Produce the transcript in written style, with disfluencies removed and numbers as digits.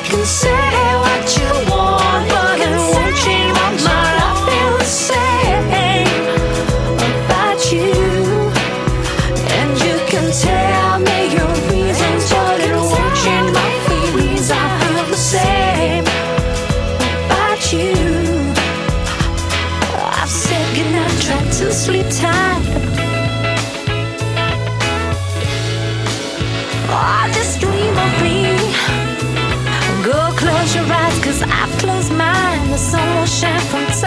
can say what you want, but it won't change my mind. I feel the same about you, and you can tell me your reasons, but it won't change my feelings. I feel the same about you. I've said goodnight, tried to sleep tight. Oh, just dream of me. Go close your eyes, 'cause I've closed mine. The sun will shine from